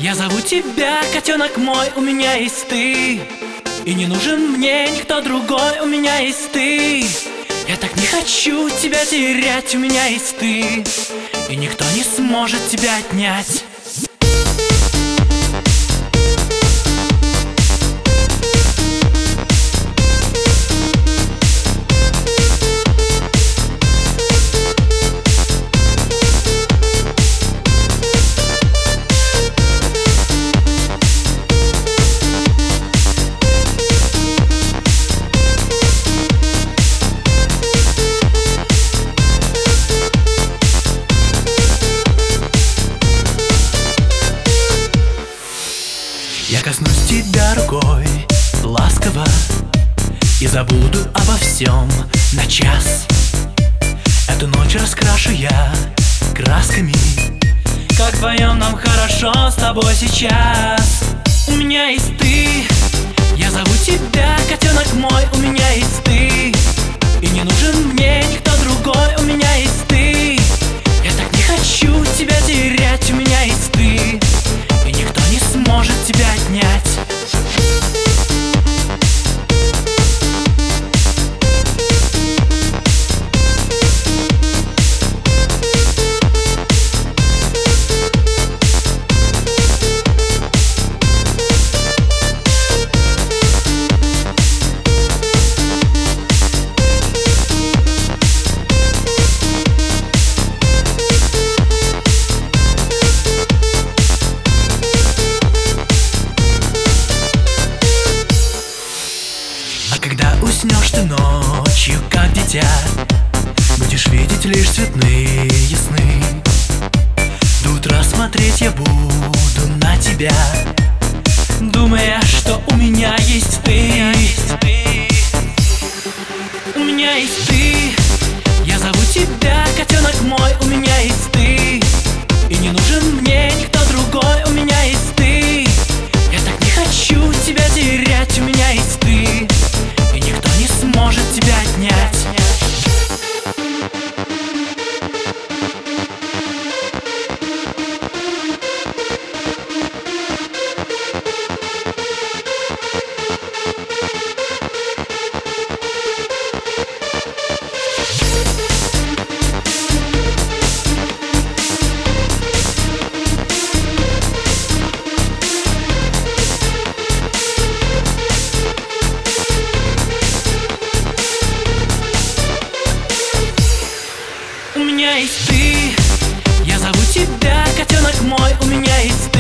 Я зову тебя, котенок мой, у меня есть ты. И не нужен мне никто другой, у меня есть ты. Я так не хочу тебя терять, у меня есть ты. И никто не сможет тебя отнять. Я коснусь тебя рукой ласково и забуду обо всем на час. Эту ночь раскрашу я красками. Как вдвоем нам хорошо с тобой сейчас. У меня есть ты. Я зову тебя, котенок мой, у меня есть ты. И не нужен мне никто другой, у меня есть ты. Я так не хочу тебя терять, у меня есть ты. И никто не сможет тебя отнять. Когда уснешь ты ночью, как дитя, будешь видеть лишь цветные сны. До утра смотреть я буду на тебя, думая, что у меня есть ты. У меня есть ты. Я зову тебя, котенок мой, у меня есть ты. И не нужен мне никто другой, у меня есть ты. Я так не хочу тебя терять, у меня есть ты. И никто не сможет тебя отнять. У меня есть ты. Я зову тебя, котенок мой, у меня есть ты.